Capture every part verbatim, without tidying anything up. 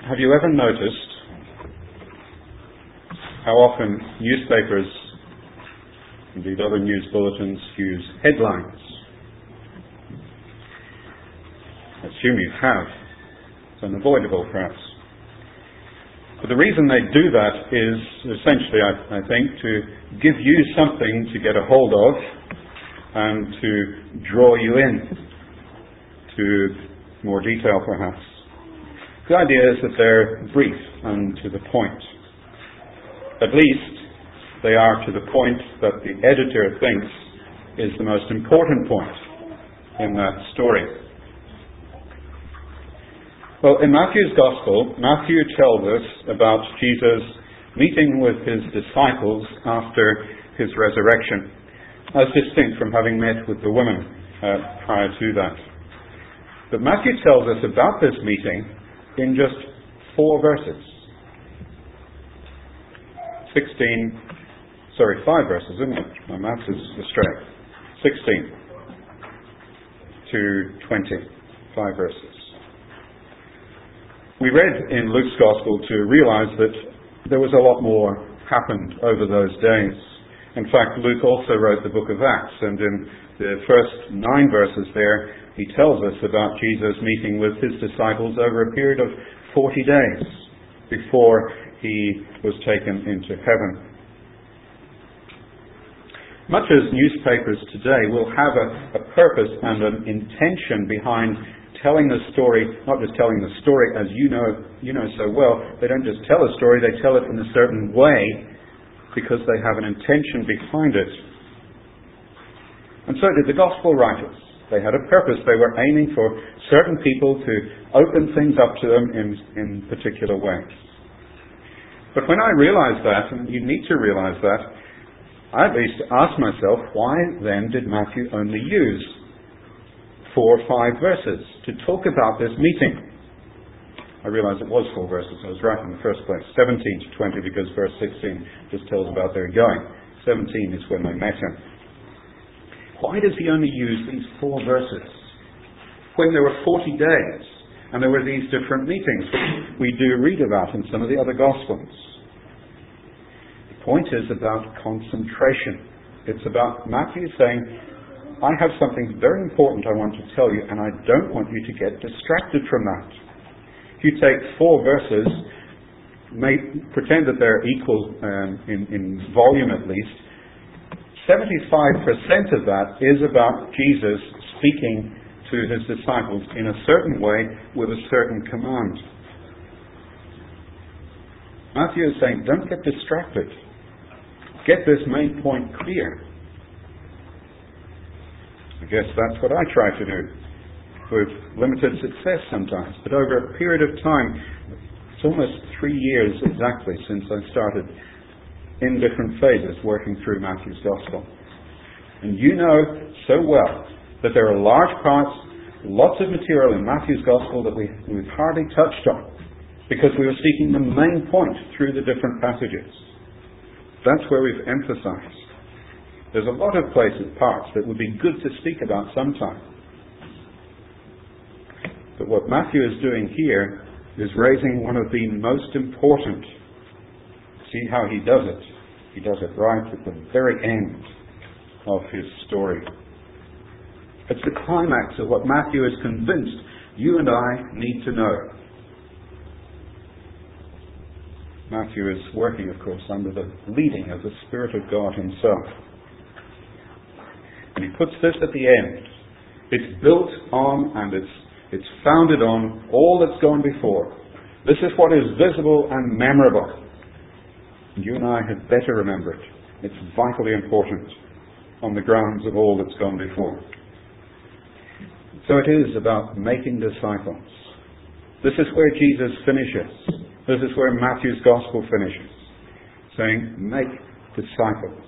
Have you ever noticed how often newspapers, indeed other news bulletins, use headlines? I assume you have. It's unavoidable, perhaps. But the reason they do that is essentially, I, I think, to give you something to get a hold of and to draw you in to more detail, perhaps. The idea is that they're brief and to the point. At least they are to the point that the editor thinks is the most important point in that story. Well, in Matthew's Gospel, Matthew tells us about Jesus meeting with his disciples after his resurrection, as distinct from having met with the woman uh, prior to that. But Matthew tells us about this meeting in just four verses. Sixteen, sorry, five verses, isn't it? My maths is astray. Sixteen to twenty, five verses. We read in Luke's Gospel to realize that there was a lot more happened over those days. In fact, Luke also wrote the book of Acts, and in the first nine verses there, he tells us about Jesus meeting with his disciples over a period of forty days before he was taken into heaven. Much as newspapers today will have a, a purpose and an intention behind telling the story, not just telling the story as you know you know so well. They don't just tell a story, they tell it in a certain way because they have an intention behind it. And so did the gospel writers. They had a purpose. They were aiming for certain people to open things up to them in, in particular ways. But when I realized that, and you need to realize that, I at least asked myself, why then did Matthew only use four or five verses to talk about this meeting? I realized it was four verses. I was right in the first place. seventeen to twenty, because verse sixteen just tells about their going. seventeen is when they met him. Why does he only use these four verses when there were forty days and there were these different meetings which we do read about in some of the other Gospels? The point is about concentration. It's about Matthew saying, I have something very important I want to tell you, and I don't want you to get distracted from that. If you take four verses, may pretend that they're equal um, in, in volume at least, seventy-five percent of that is about Jesus speaking to his disciples in a certain way with a certain command. Matthew is saying, don't get distracted. Get this main point clear. I guess that's what I try to do, with limited success sometimes. But over a period of time, it's almost three years exactly since I started in different phases working through Matthew's Gospel. And you know so well that there are large parts, lots of material in Matthew's Gospel that we, we've hardly touched on, because we were seeking the main point through the different passages. That's where we've emphasized. There's a lot of places, parts, that would be good to speak about sometime. But what Matthew is doing here is raising one of the most important. See how he does it. He does it right at the very end of his story. It's the climax of what Matthew is convinced you and I need to know. Matthew is working, of course, under the leading of the Spirit of God himself. And he puts this at the end. It's built on and it's, it's founded on all that's gone before. This is what is visible and memorable. You and I had better remember it. It's vitally important on the grounds of all that's gone before. So it is about making disciples. This is where Jesus finishes. This is where Matthew's Gospel finishes, saying, make disciples.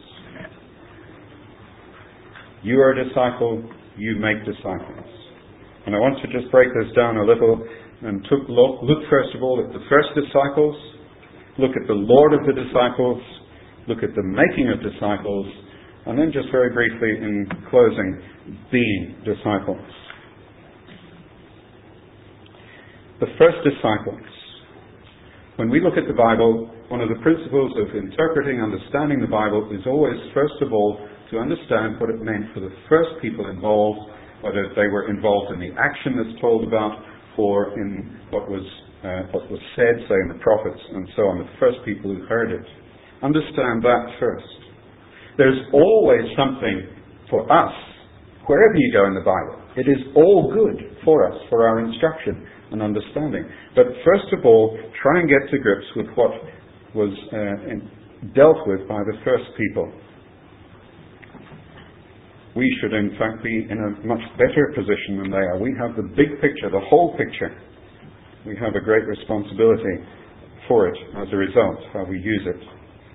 You are a disciple, you make disciples. And I want to just break this down a little and took, look, look first of all at the first disciples, look at the Lord of the disciples, look at the making of disciples, and then just very briefly in closing, being disciples. The first disciples. When we look at the Bible, one of the principles of interpreting, understanding the Bible is always, first of all, to understand what it meant for the first people involved, whether they were involved in the action that's told about, or in what was uh, what was said, say, in the prophets and so on, the first people who heard it. Understand that first. There's always something for us, wherever you go in the Bible. It is all good for us, for our instruction and understanding. But first of all, try and get to grips with what was uh, in, dealt with by the first people. We should in fact be in a much better position than they are. We have the big picture, the whole picture. We have a great responsibility for it as a result, how we use it.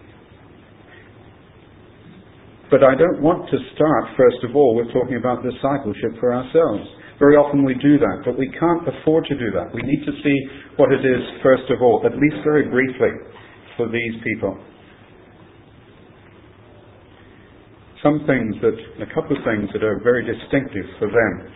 But I don't want to start, first of all, with talking about discipleship for ourselves. Very often we do that, but we can't afford to do that. We need to see what it is, first of all, at least very briefly, for these people. Some things that, a couple of things that are very distinctive for them,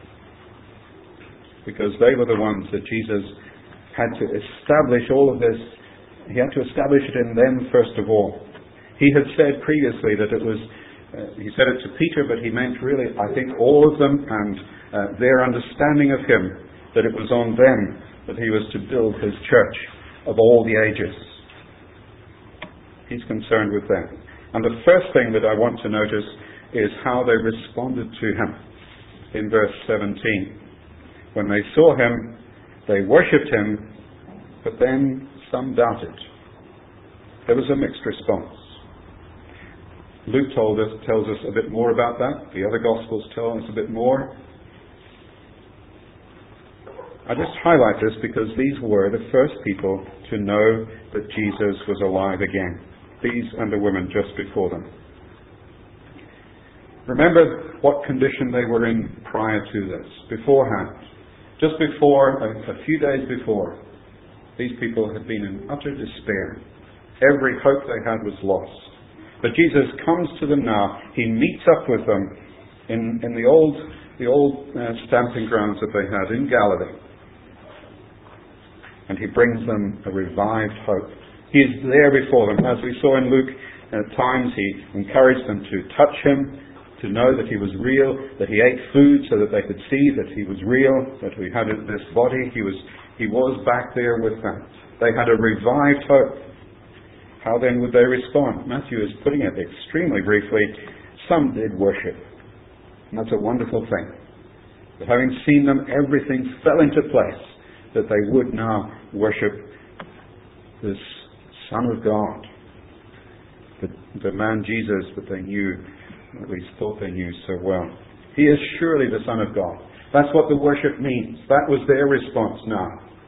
because they were the ones that Jesus had to establish all of this. He had to establish it in them, first of all. He had said previously that it was, uh, he said it to Peter, but he meant really, I think, all of them and uh, their understanding of him, that it was on them that he was to build his church of all the ages. He's concerned with them. And the first thing that I want to notice is how they responded to him in verse seventeen. When they saw him, they worshipped him, but then some doubted. There was a mixed response. Luke told us, tells us a bit more about that. The other Gospels tell us a bit more. I just highlight this because these were the first people to know that Jesus was alive again. These and the women just before them. Remember what condition they were in prior to this, beforehand. Just before, a, a few days before, these people had been in utter despair. Every hope they had was lost. But Jesus comes to them now. He meets up with them in, in the old, the old uh, stamping grounds that they had in Galilee. And he brings them a revived hope. He is there before them. As we saw in Luke, at times he encouraged them to touch him, to know that he was real, that he ate food so that they could see that he was real, that he had this body. He was, he was back there with them. They had a revived hope. How then would they respond? Matthew is putting it extremely briefly. Some did worship. And that's a wonderful thing. But having seen them, everything fell into place that they would now worship this Son of God, the, the man Jesus that they knew, at least thought they knew so well. He is surely the Son of God. That's what the worship means. That was their response now.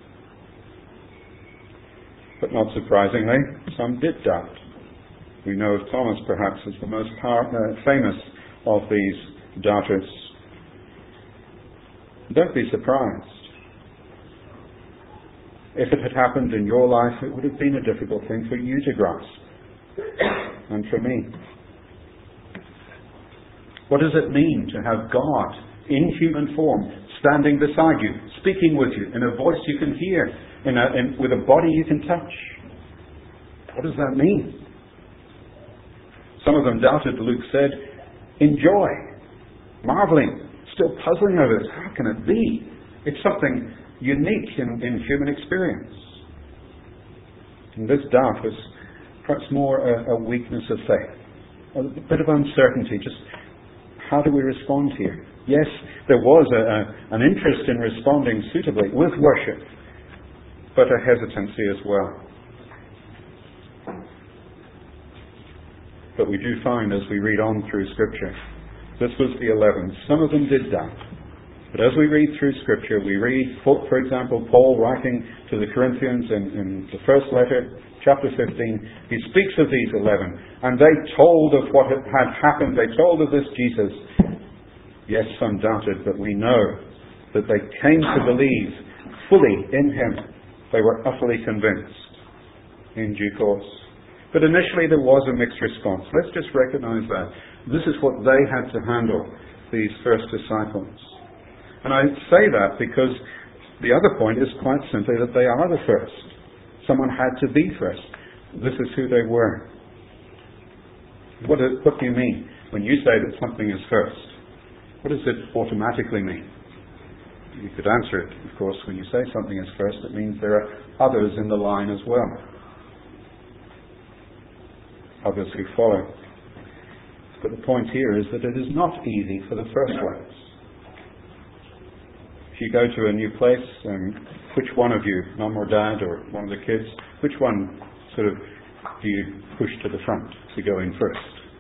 But not surprisingly, some did doubt. We know of Thomas perhaps as the most power, uh, famous of these doubters. Don't be surprised. If it had happened in your life, it would have been a difficult thing for you to grasp. And for me. What does it mean to have God in human form standing beside you, speaking with you, in a voice you can hear, in a, in, with a body you can touch? What does that mean? Some of them doubted, Luke said, in joy, marveling, still puzzling over this. How can it be? It's something unique in, in human experience. And this doubt was perhaps more a, a weakness of faith, a bit of uncertainty. Just how do we respond here? Yes, there was a, a, an interest in responding suitably with worship, but a hesitancy as well. But we do find as we read on through Scripture, this was the eleven. Some of them did doubt. But as we read through Scripture, we read, for, for example, Paul writing to the Corinthians in, in the first letter, chapter fifteen, he speaks of these eleven, and they told of what had happened. They told of this Jesus. Yes, some doubted, but we know that they came to believe fully in him. They were utterly convinced in due course. But initially there was a mixed response. Let's just recognize that. This is what they had to handle, these first disciples. And I say that because the other point is quite simply that they are the first. Someone had to be first. This is who they were. What do, what do you mean when you say that something is first? What does it automatically mean? You could answer it, of course, when you say something is first, it means there are others in the line as well. Others who follow. But the point here is that it is not easy for the first ones. If you go to a new place, um, which one of you, mum or dad or one of the kids, which one sort of do you push to the front to go in first?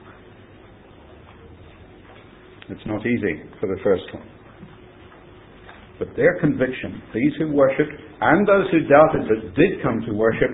It's not easy for the first one. But their conviction, these who worshipped and those who doubted but did come to worship,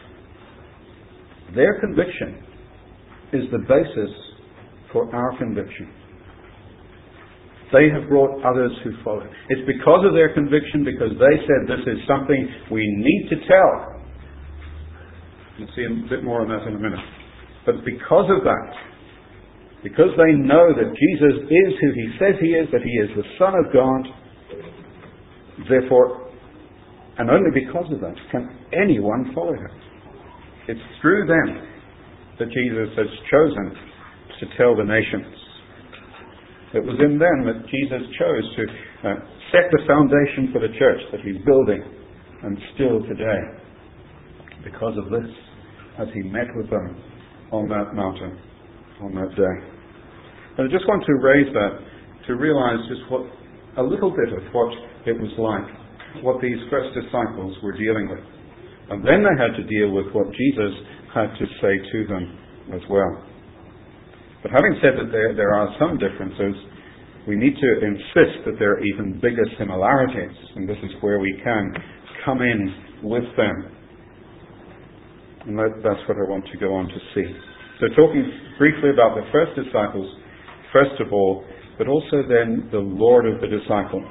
their conviction is the basis for our conviction. They have brought others who follow. It's because of their conviction, because they said this is something we need to tell. You'll see a bit more on that in a minute. But because of that, because they know that Jesus is who he says he is, that he is the Son of God, therefore, and only because of that, can anyone follow him. It's through them that Jesus has chosen to tell the nations. It was in them that Jesus chose to uh, set the foundation for the church that he's building, and still today, because of this, as he met with them on that mountain, on that day. And I just want to raise that to realize just what a little bit of what it was like, what these first disciples were dealing with. And then they had to deal with what Jesus had to say to them as well. But having said that there, there are some differences, we need to insist that there are even bigger similarities, and this is where we can come in with them. And that, that's what I want to go on to see. So talking briefly about the first disciples, first of all, but also then the Lord of the disciples.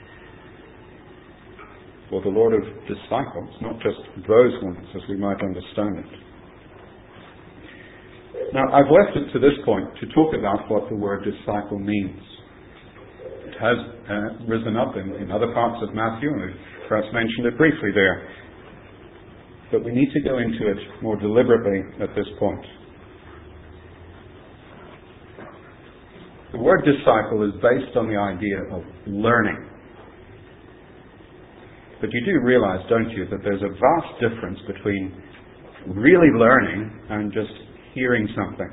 Well, the Lord of disciples, not just those ones, as we might understand it. Now, I've left it to this point to talk about what the word disciple means. It has uh, risen up in, in other parts of Matthew, and we've perhaps mentioned it briefly there. But we need to go into it more deliberately at this point. The word disciple is based on the idea of learning. But you do realize, don't you, that there's a vast difference between really learning and just hearing something.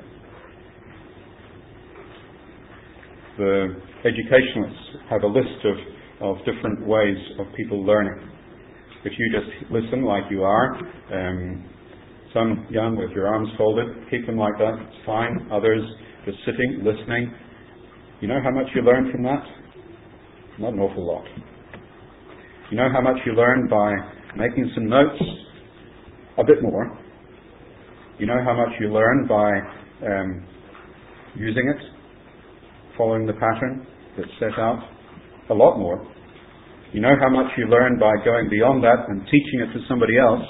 The educationalists have a list of, of different ways of people learning. If you just listen like you are, um, some young with your arms folded, keep them like that, it's fine. Others just sitting, listening. You know how much you learn from that? Not an awful lot. You know how much you learn by making some notes? A bit more. You know how much you learn by um, using it, following the pattern that's set out? A lot more. You know how much you learn by going beyond that and teaching it to somebody else?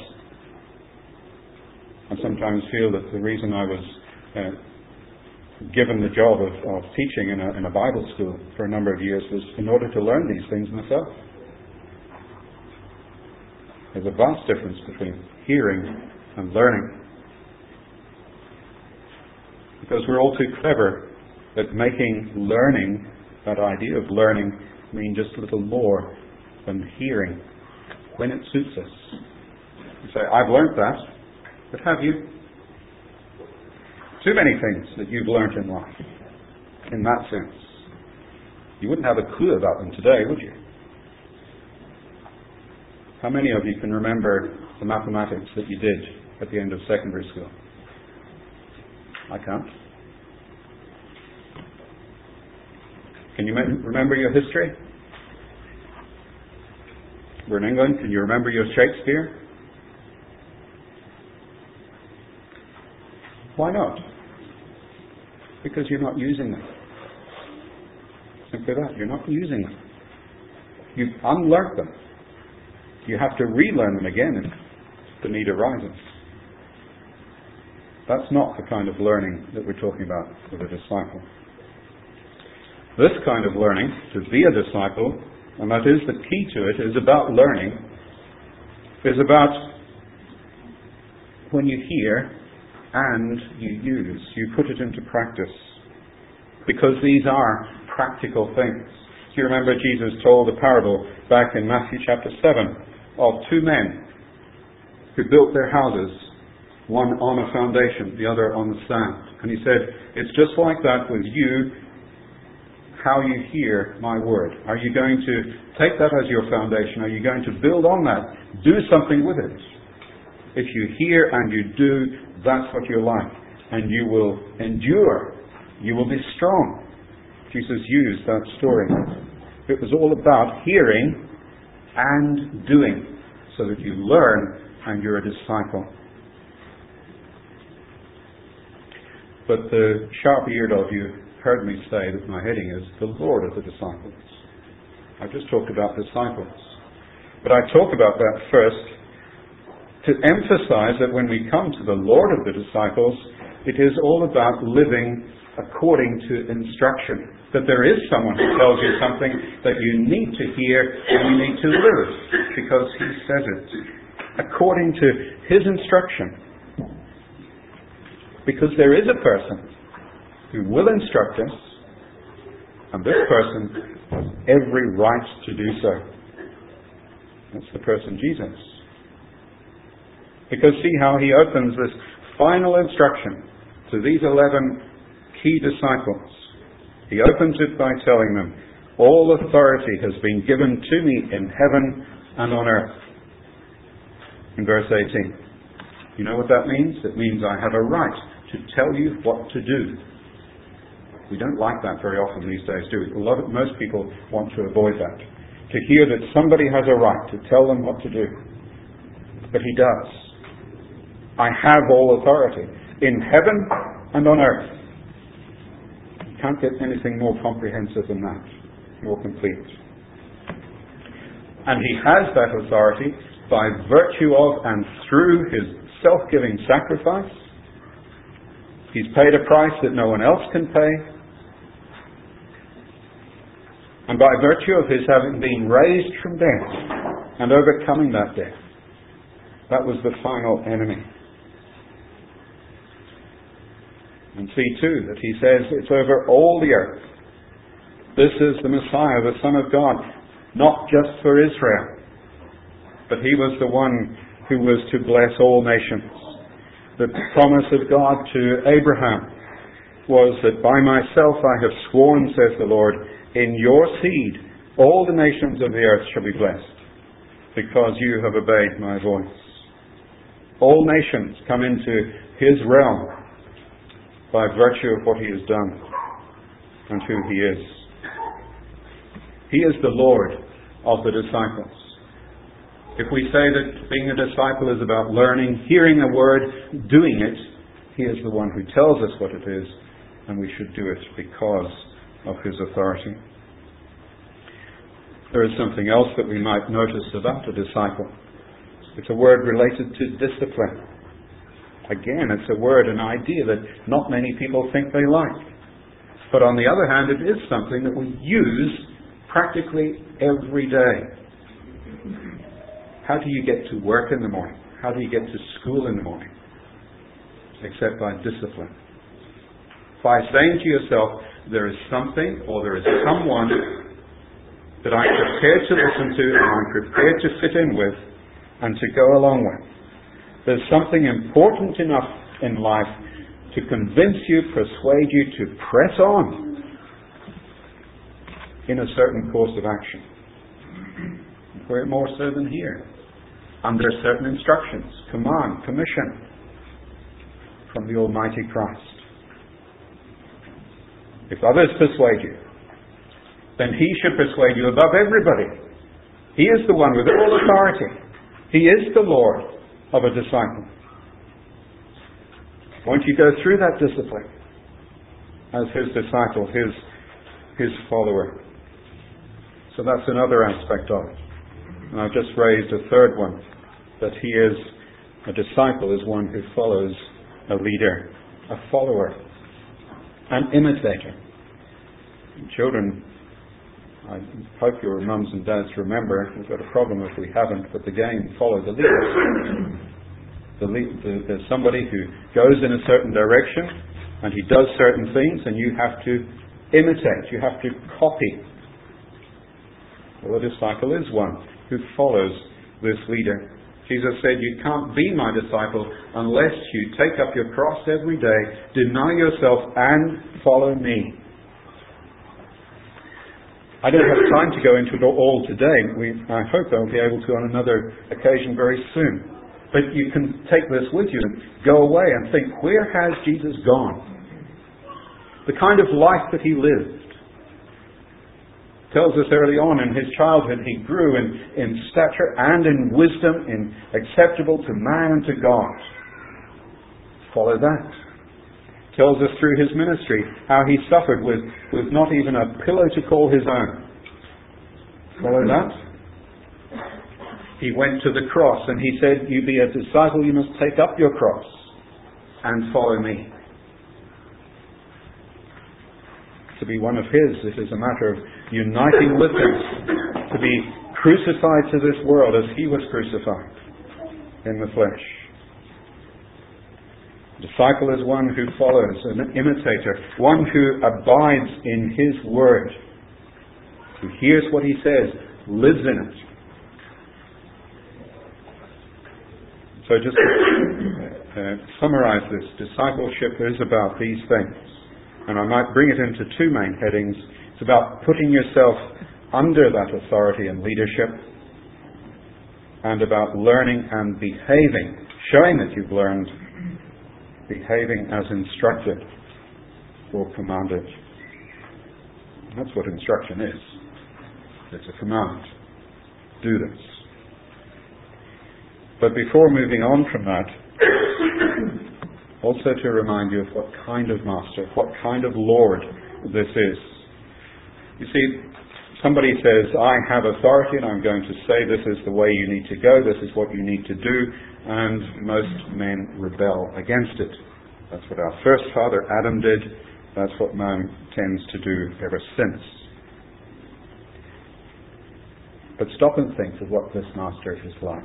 I sometimes feel that the reason I was uh, given the job of, of teaching in a, in a Bible school for a number of years was in order to learn these things myself. There's a vast difference between hearing and learning. Because we're all too clever at making learning, that idea of learning, mean just a little more than hearing when it suits us. You say, I've learnt that, but have you? Too many things that you've learnt in life, in that sense. You wouldn't have a clue about them today, would you? How many of you can remember the mathematics that you did at the end of secondary school? I can't. Can you me- remember your history? We're in England. Can you remember your Shakespeare? Why not? Because you're not using them. Simply that. You're not using them. You've unlearnt them. You have to relearn them again if the need arises. That's not the kind of learning that we're talking about with a disciple. This kind of learning, to be a disciple, and that is the key to it, is about learning, is about when you hear and you use. You put it into practice. Because these are practical things. Do you remember Jesus told a parable back in Matthew chapter seven of two men who built their houses, one on a foundation, the other on the sand. And he said, it's just like that with you, how you hear my word. Are you going to take that as your foundation? Are you going to build on that? Do something with it. If you hear and you do, that's what you're like. And you will endure. You will be strong. Jesus used that story. It was all about hearing and doing, so that you learn and you're a disciple. But the sharp-eared of you heard me say that my heading is the Lord of the disciples. I just talked about disciples. But I talk about that first to emphasize that when we come to the Lord of the disciples, it is all about living according to instruction. That there is someone who tells you something that you need to hear and you need to live, because he says it according to his instruction. Because there is a person who will instruct us, and this person has every right to do so. That's the person Jesus. Because see how he opens this final instruction to these eleven key disciples. He opens it by telling them, all authority has been given to me in heaven and on earth. In verse eighteen. You know what that means? It means I have a right to tell you what to do. We don't like that very often these days, do we? A lot of, most people want to avoid that. To hear that somebody has a right to tell them what to do. But he does. I have all authority in heaven and on earth. You can't get anything more comprehensive than that, more complete. And he has that authority by virtue of and through his self-giving sacrifice. He's paid a price that no one else can pay. And by virtue of his having been raised from death and overcoming that death, that was the final enemy. And see too that he says it's over all the earth. This is the Messiah, the Son of God, not just for Israel, but he was the one who was to bless all nations. The promise of God to Abraham was that by myself I have sworn, says the Lord, in your seed all the nations of the earth shall be blessed, because you have obeyed my voice. All nations come into his realm by virtue of what he has done and who he is. He is the Lord of the disciples. If we say that being a disciple is about learning, hearing a word, doing it, he is the one who tells us what it is, and we should do it because of his authority. There is something else that we might notice about a disciple. It's a word related to discipline. Again, it's a word, an idea that not many people think they like. But on the other hand, it is something that we use practically every day. How do you get to work in the morning? How do you get to school in the morning? Except by discipline. By saying to yourself, there is something or there is someone that I'm prepared to listen to and I'm prepared to fit in with and to go along with. There's something important enough in life to convince you, persuade you to press on in a certain course of action. Where more so than here? Under certain instructions, command, commission from the Almighty Christ. If others persuade you, then he should persuade you above everybody. He is the one with all authority. He is the Lord of a disciple. Won't you go through that discipline as his disciple, his, his follower? So that's another aspect of it. And I've just raised a third one, that he is, a disciple is one who follows a leader, a follower, an imitator. Children, I hope your mums and dads remember, we've got a problem if we haven't, but the game Follow the Leader. the, the, there's somebody who goes in a certain direction and he does certain things, and you have to imitate, you have to copy. Well, a disciple is one who follows this leader. Jesus said, you can't be my disciple unless you take up your cross every day, deny yourself, and follow me. I don't have time to go into it all today. We, I hope I'll be able to on another occasion very soon. But you can take this with you and go away and think, where has Jesus gone? The kind of life that he lived. Tells us early on in his childhood he grew in, in stature and in wisdom, in acceptable to man and to God. Follow that. Tells us through his ministry how he suffered with, with not even a pillow to call his own. Follow that. He went to the cross and he said, you be a disciple, you must take up your cross and follow me. To be one of his, it is a matter of uniting with him, to be crucified to this world as he was crucified in the flesh. A disciple is one who follows, an imitator, one who abides in his word, who hears what he says, lives in it. So just to uh, summarize this, discipleship is about these things. And I might bring it into two main headings. It's about putting yourself under that authority and leadership, and about learning and behaving, showing that you've learned, behaving as instructed or commanded. That's what instruction is. It's a command. Do this. But before moving on from that, also to remind you of what kind of master, what kind of Lord this is. You see, somebody says, I have authority and I'm going to say this is the way you need to go, this is what you need to do, and most men rebel against it. That's what our first father Adam did. That's what man tends to do ever since. But stop and think of what this master is like.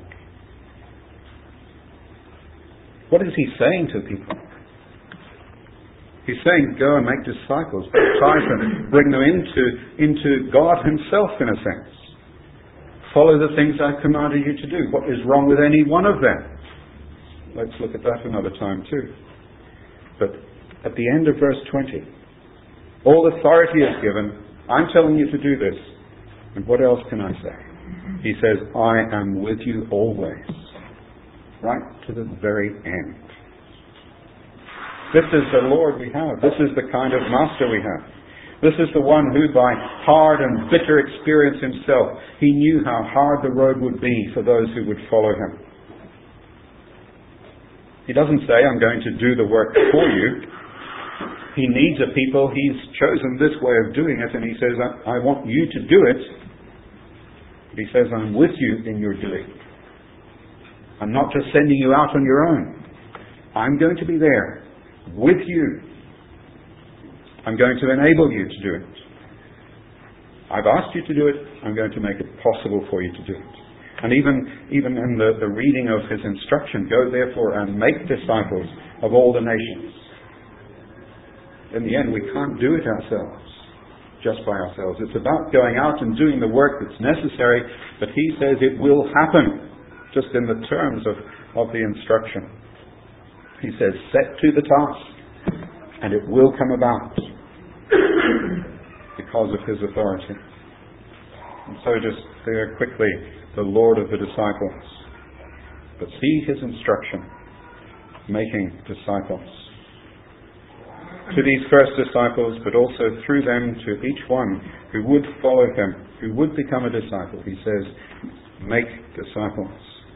What is he saying to people? He's saying, go and make disciples, baptize them, bring them into, into God himself in a sense. Follow the things I've commanded you to do. What is wrong with any one of them? Let's look at that another time too. But at the end of verse twenty, all authority is given. I'm telling you to do this. And what else can I say? He says, I am with you always. Right to the very end. This is the Lord we have. This is the kind of master we have. This is the one who, by hard and bitter experience himself, he knew how hard the road would be for those who would follow him. He doesn't say, I'm going to do the work for you. He needs a people. He's chosen this way of doing it, and he says, I, I want you to do it. But he says, I'm with you in your doing. I'm not just sending you out on your own. I'm going to be there with you. I'm going to enable you to do it. I've asked you to do it. I'm going to make it possible for you to do it. And even, even in the, the reading of his instruction, go therefore and make disciples of all the nations. In the end, we can't do it ourselves, just by ourselves. It's about going out and doing the work that's necessary, but he says it will happen. Just in the terms of, of the instruction. He says, set to the task, and it will come about because of his authority. And so just there quickly, the Lord of the disciples. But see his instruction, making disciples. To these first disciples, but also through them to each one who would follow him, who would become a disciple, he says, make disciples.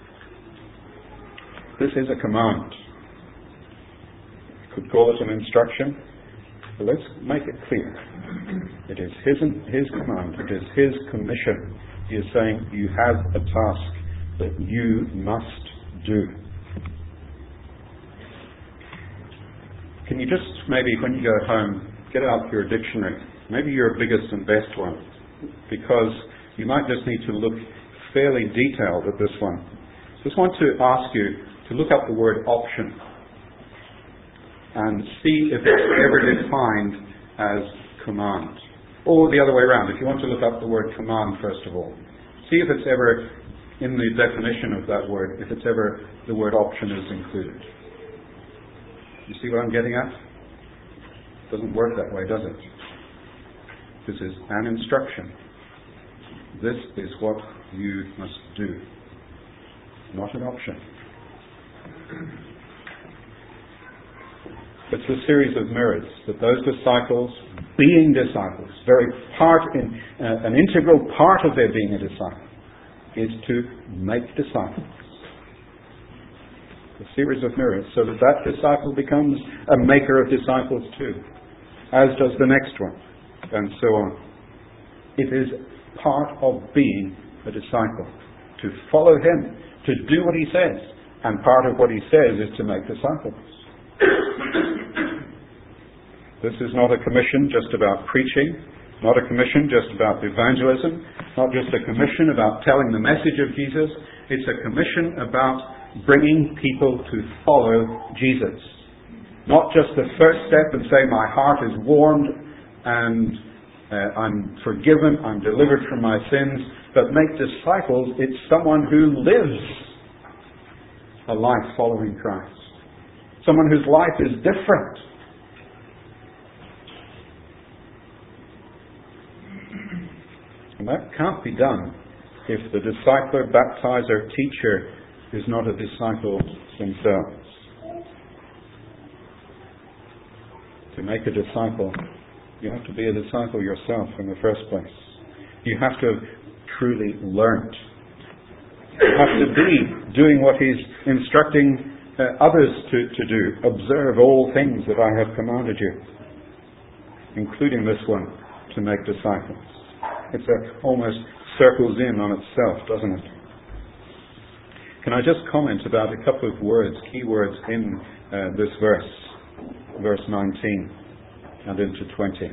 This is a command. You could call it an instruction, but let's make it clear. It is his, his command. It is his commission. He is saying, you have a task that you must do. Can you just, maybe when you go home, get out your dictionary, maybe your biggest and best one, because you might just need to look fairly detailed at this one. Just want to ask you to look up the word option and see if it's ever defined as command. Or the other way around, if you want to look up the word command first of all, see if it's ever in the definition of that word, if it's ever the word option is included. You see what I'm getting at? It doesn't work that way, does it? This is an instruction. This is what you must do. Not an option. It's a series of mirrors that those disciples, being disciples, very part in uh, an integral part of their being a disciple is to make disciples. A series of mirrors, so that that disciple becomes a maker of disciples too, as does the next one, and so on. It is part of being a disciple, to follow him, to do what he says, and part of what he says is to make disciples. This is not a commission just about preaching, not a commission just about evangelism, not just a commission about telling the message of Jesus. It's a commission about bringing people to follow Jesus. Not just the first step and say, my heart is warmed and uh, I'm forgiven, I'm delivered from my sins, but make disciples, it's someone who lives a life following Christ. Someone whose life is different. And that can't be done if the discipler, baptizer, teacher is not a disciple themselves. To make a disciple, you have to be a disciple yourself in the first place. You have to have truly learnt. You have to be doing what he's instructing uh, others to, to do. Observe all things that I have commanded you, including this one, to make disciples. It's a, almost circles in on itself, doesn't it? Can I just comment about a couple of words, key words in uh, this verse, verse nineteen and into twenty.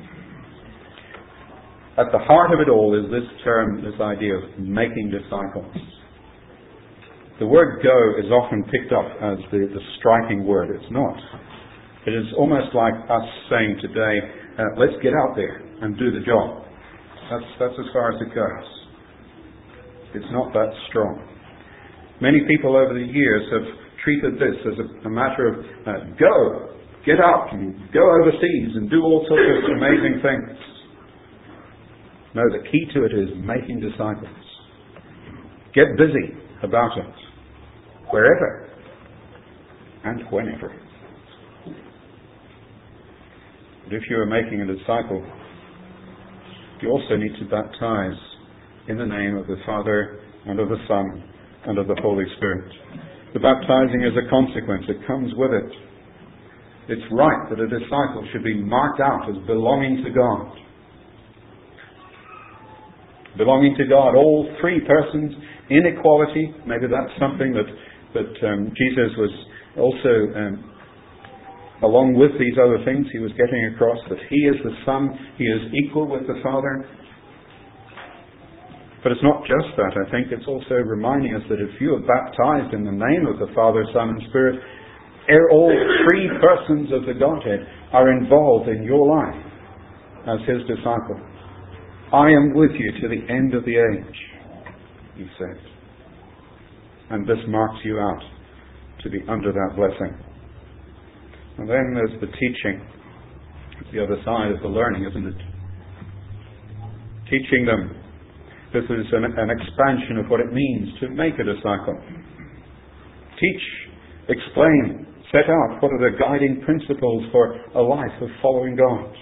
At the heart of it all is this term, this idea of making disciples. The word go is often picked up as the, the striking word. It's not. It is almost like us saying today, uh, let's get out there and do the job. That's, that's as far as it goes. It's not that strong. Many people over the years have treated this as a, a matter of uh, go, get out, and go overseas and do all sorts of amazing things. No, the key to it is making disciples. Get busy about it, wherever and whenever. But if you are making a disciple, you also need to baptize in the name of the Father and of the Son and of the Holy Spirit. The baptizing is a consequence. It comes with it. It's right that a disciple should be marked out as belonging to God. Belonging to God, all three persons in equality. Maybe that's something that, that um, Jesus was also, um, along with these other things, he was getting across, that he is the Son, he is equal with the Father. But it's not just that. I think it's also reminding us that if you are baptized in the name of the Father, Son, and Spirit, all three persons of the Godhead are involved in your life as his disciple. I am with you to the end of the age, he said. And this marks you out to be under that blessing. And then there's the teaching. It's the other side of the learning, isn't it? Teaching them. This is an, an expansion of what it means to make a disciple. Teach, explain, set out what are the guiding principles for a life of following God.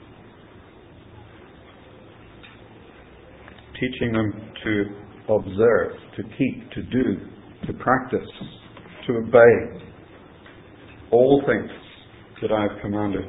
Teaching them to observe, to keep, to do, to practice, to obey all things that I have commanded.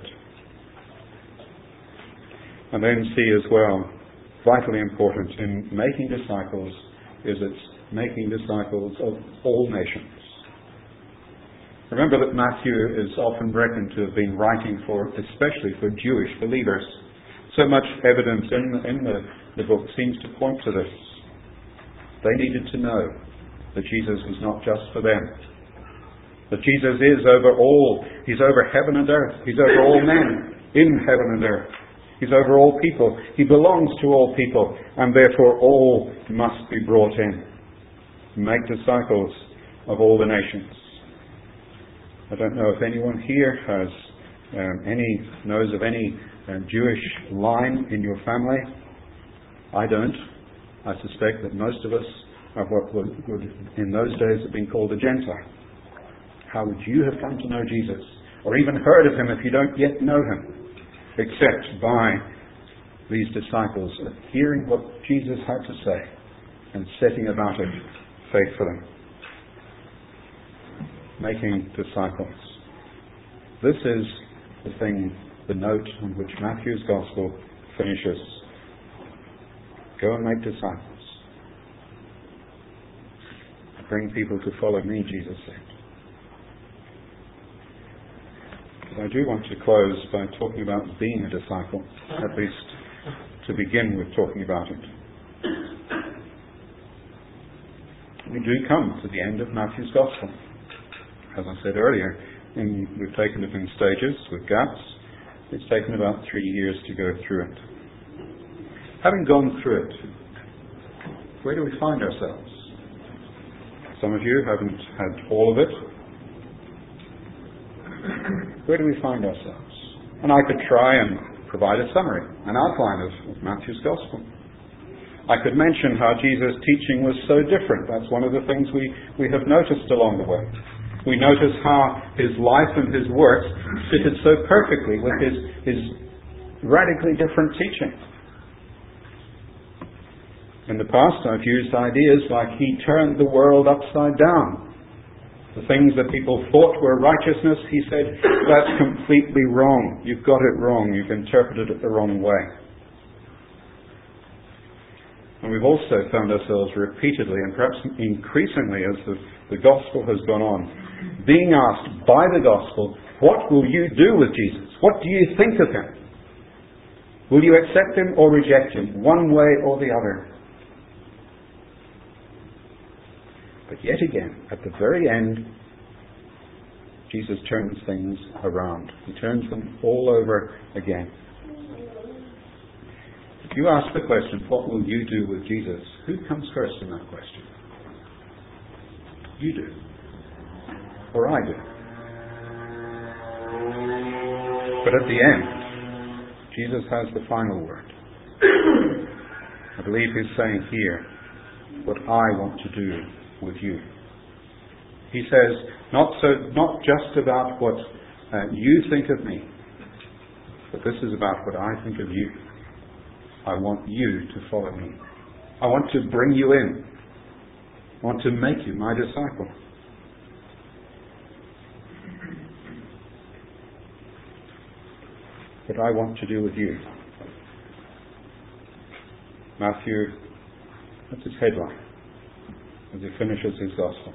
And then see as well, vitally important in making disciples is it's making disciples of all nations. Remember that Matthew is often reckoned to have been writing for, especially for Jewish believers. So much evidence in, in the, the book seems to point to this. They needed to know that Jesus was not just for them. That Jesus is over all. He's over heaven and earth. He's over all men in heaven and earth. He's over all people. He belongs to all people, and therefore all must be brought in. Make disciples of all the nations. I don't know if anyone here has um, any knows of any uh, Jewish line in your family. I don't. I suspect that most of us are what would, would in those days have been called a Gentile. How would you have come to know Jesus, or even heard of him if you don't yet know him, except by these disciples hearing what Jesus had to say and setting about it faithfully? Making disciples. This is the thing, the note on which Matthew's Gospel finishes. Go and make disciples. Bring people to follow me, Jesus said. But I do want to close by talking about being a disciple, at least to begin with talking about it. We do come to the end of Matthew's Gospel. As I said earlier, in, we've taken it in stages with gaps. It's taken about three years to go through it. Having gone through it, where do we find ourselves? Some of you haven't had all of it. Where do we find ourselves? And I could try and provide a summary, an outline of, of Matthew's Gospel. I could mention how Jesus' teaching was so different. That's one of the things we, we have noticed along the way. We notice how his life and his works fitted so perfectly with his, his radically different teaching. In the past, I've used ideas like he turned the world upside down. The things that people thought were righteousness, he said, that's completely wrong. You've got it wrong. You've interpreted it the wrong way. And we've also found ourselves repeatedly, and perhaps increasingly as the, the gospel has gone on, being asked by the gospel, what will you do with Jesus? What do you think of him? Will you accept him or reject him, one way or the other? But yet again, at the very end, Jesus turns things around. He turns them all over again. If you ask the question, what will you do with Jesus? Who comes first in that question? You do. Or I do. But at the end, Jesus has the final word. I believe he's saying here what I want to do with you. He says, not so, not just about what uh, you think of me, but this is about what I think of you. I want you to follow me. I want to bring you in. I want to make you my disciple. What I want to do with you. Matthew, that's his headline as he finishes his gospel.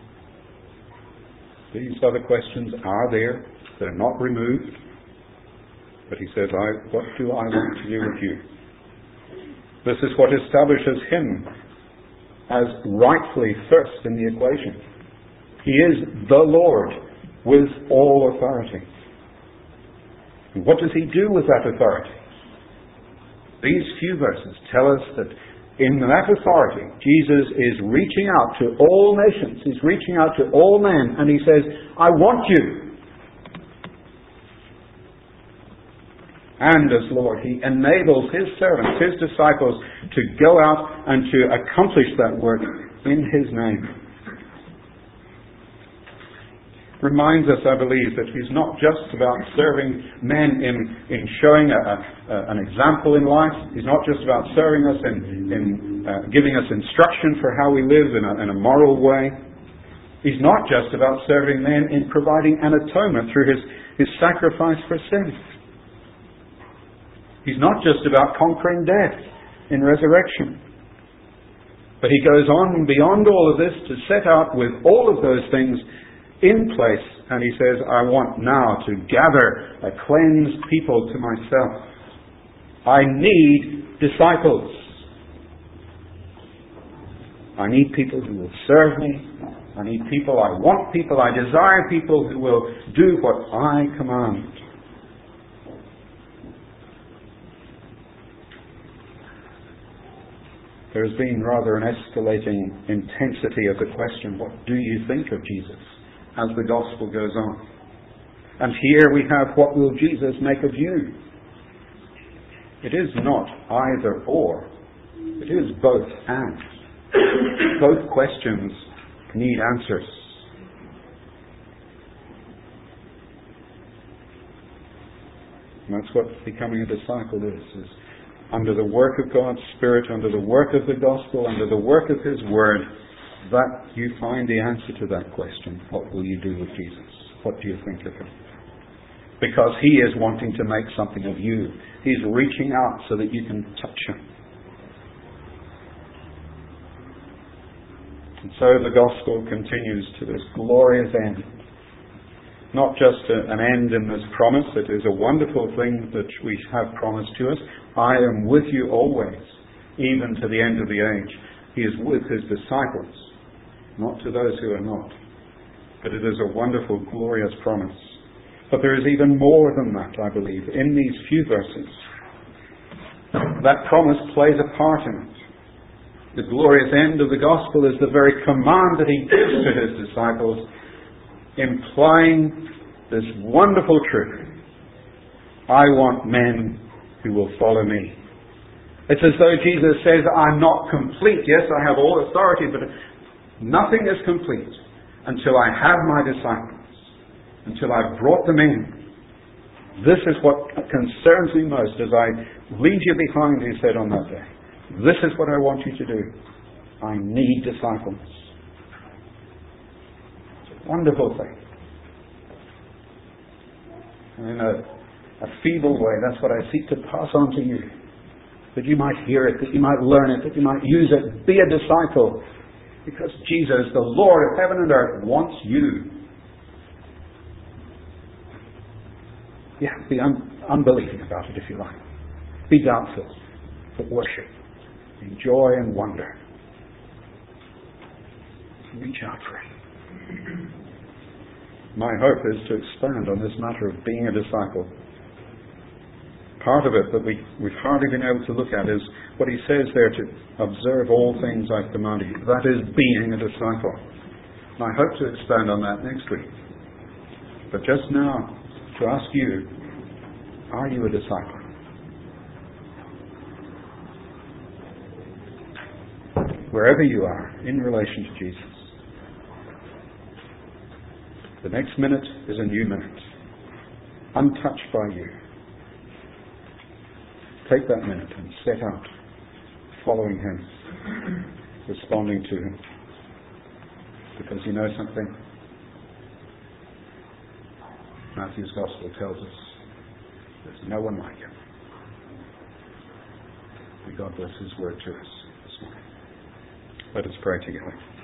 These other questions are there. They're not removed. But he says, I, what do I want to do with you? This is what establishes him as rightfully first in the equation. He is the Lord with all authority. And what does he do with that authority? These few verses tell us that in that authority, Jesus is reaching out to all nations. He's reaching out to all men, and he says, I want you. And as Lord, he enables his servants, his disciples, to go out and to accomplish that work in his name. Reminds us, I believe, that he's not just about serving men in, in showing a, a, an example in life. He's not just about serving us in, in uh, giving us instruction for how we live in a, in a moral way. He's not just about serving men in providing an atonement through his, his sacrifice for sin. He's not just about conquering death in resurrection. But he goes on beyond all of this to set out with all of those things in place, and he says, I want now to gather a cleansed people to myself. I need disciples. I need people who will serve me. I need people, I want people, I desire people who will do what I command. There has been rather an escalating intensity of the question, what do you think of Jesus, as the gospel goes on? And here we have, what will Jesus make of you? It is not either or. It is both and. Both questions need answers. And that's what becoming a disciple is, is under the work of God's Spirit, under the work of the gospel, under the work of His Word, that you find the answer to that question. What will you do with Jesus? What do you think of Him? Because He is wanting to make something of you. He's reaching out so that you can touch Him. And so the gospel continues to this glorious end. Not just a, an end in this promise. It is a wonderful thing that we have promised to us. I am with you always, even to the end of the age. He is with His disciples, not to those who are not. But it is a wonderful, glorious promise. But there is even more than that, I believe, in these few verses. That promise plays a part in it. The glorious end of the gospel is the very command that He gives to His disciples, implying this wonderful truth. I want men who will follow me. It's as though Jesus says, I'm not complete. Yes, I have all authority, but nothing is complete until I have my disciples, until I've brought them in. This is what concerns me most as I leave you behind, He said on that day. This is what I want you to do. I need disciples. It's a wonderful thing. And in a, a feeble way, that's what I seek to pass on to you. That you might hear it, that you might learn it, that you might use it. Be a disciple. Because Jesus, the Lord of heaven and earth, wants you. Yeah, be un- unbelieving about it if you like. Be doubtful, but worship. In joy and wonder. Reach out for it. My hope is to expand on this matter of being a disciple. Part of it that we, we've hardly been able to look at is what He says there, to observe all things I've commanded you. That is being a disciple. And I hope to expand on that next week. But just now, to ask you, are you a disciple? Wherever you are, in relation to Jesus. The next minute is a new minute, untouched by you. Take that minute and set out, following Him, responding to Him. Because you know something? Matthew's Gospel tells us there's no one like Him. May God bless His word to us this morning. Let us pray together.